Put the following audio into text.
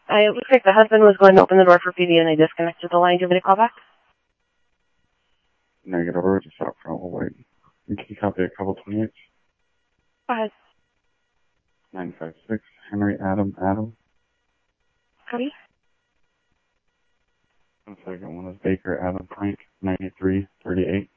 It looks like the husband was going to open the door for PD and they disconnected the line. Do you want me to call back? Negative, or just out front, we'll wait. Can you copy a couple 28? Go ahead. 956, Henry Adam. Copy. The second one is Baker Adam Frank, 9338.